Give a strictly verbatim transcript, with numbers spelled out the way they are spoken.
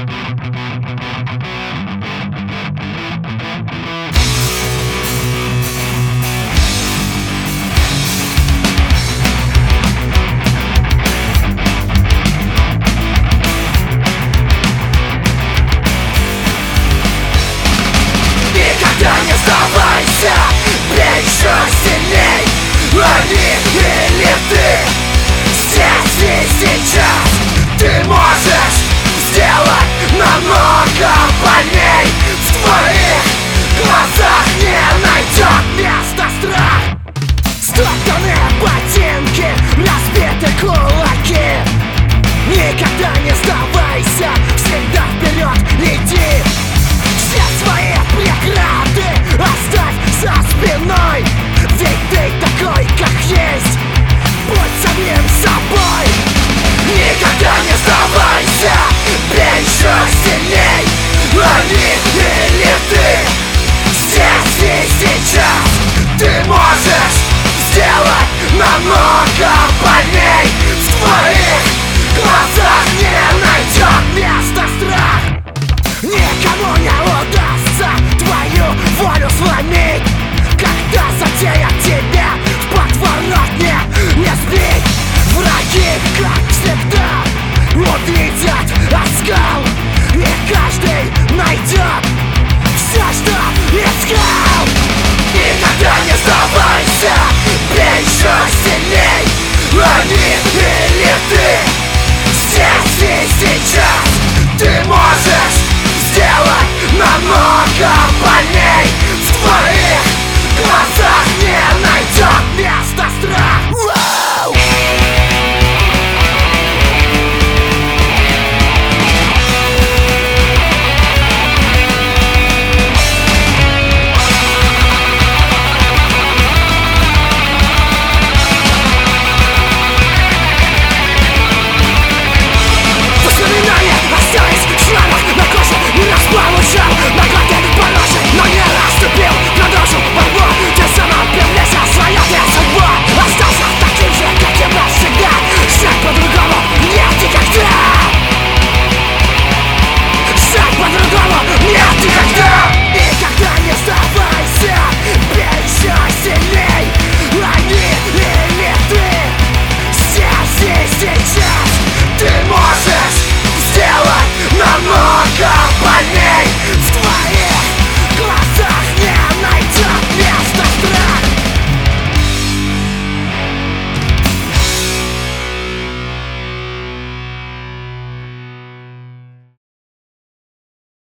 Никогда не сдавайся, бей еще сильней. Они или ты, здесь и сейчас. Ты можешь сделать намного больней. В твоих глазах не найдет места страх. Стоптанные ботинки, разбиты кулаки. Никогда не сдавайся, всегда вперед иди. Все свои преграды оставь за спиной. Ведь ты такой, как есть, будь самим собой. Никогда не сдавайся, бей еще сильней. Они или ты, здесь и сейчас. Ты можешь сделать намного больней. В твоих глазах не найдет места страх. Никому не удастся твою волю сломить, когда затеят тебя в подворотне не сбить. Враги, как всегда, увидят оскал, и каждый найдет все, что искал. Никогда не сдавайся, бей еще сильней. Они или ты, здесь и сейчас. Ты можешь сделать намного